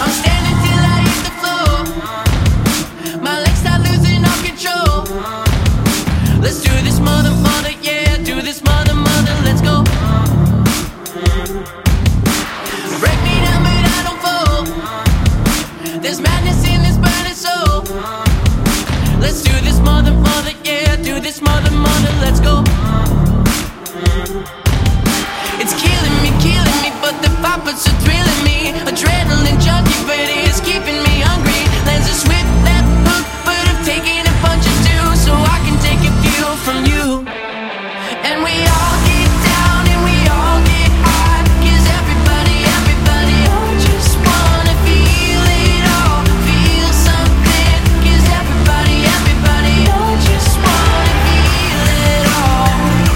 I'm standing till I hit the floor. My legs start losing all control. Let's do this mother, yeah. Do this mother, let's go. Break me down but I don't fall. There's madness in this burning soul. Let's do this mother, yeah. Do this mother, let's go. It's killing me, but the poppers are thrilling me. Adrenaline junkie, but it's keeping me hungry. Lands a swift left hook, but I'm taking a punch or two, so I can take a few from you. And we all get down and we all get high, 'cause everybody all just wanna feel it all. Feel something, 'cause everybody all just wanna feel it all.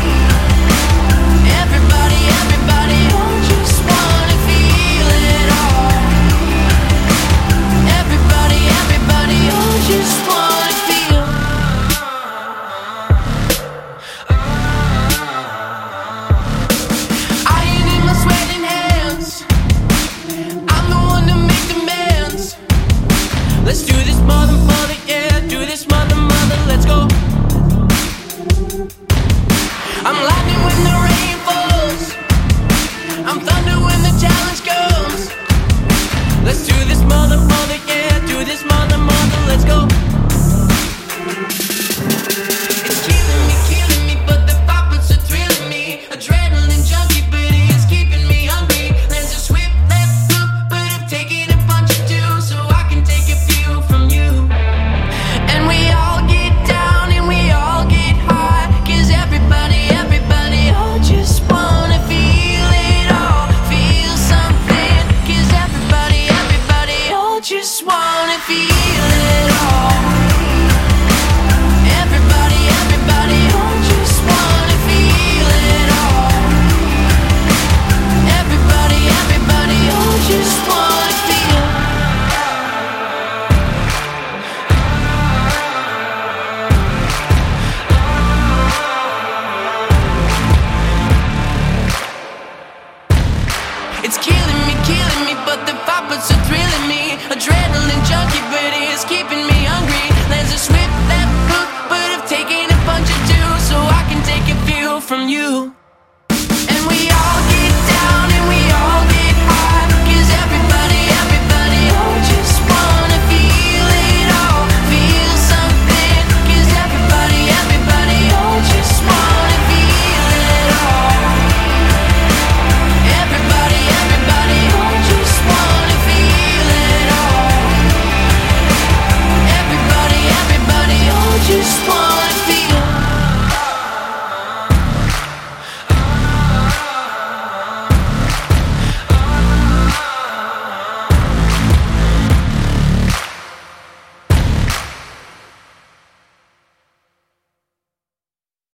Everybody all just wanna feel it all. Everybody all just wanna feel. Iron in my sweating hands, I'm the one to make demands. Let's do this mother, yeah. Do this mother, let's go. I'm lightning when the rain falls. I'm thunder when the challenge comes. Let's do this mother, yeah. Do this mother, let's go. It's killing me, but the poppers are thrilling me. Adrenaline junkie, but it's keeping me hungry. Lands a swift left hook, but I'm taking a punch or two, so I can take a few from you. And we all get down and we all get high, 'cause everybody all just wanna feel it all. Feel something, 'cause everybody all just wanna feel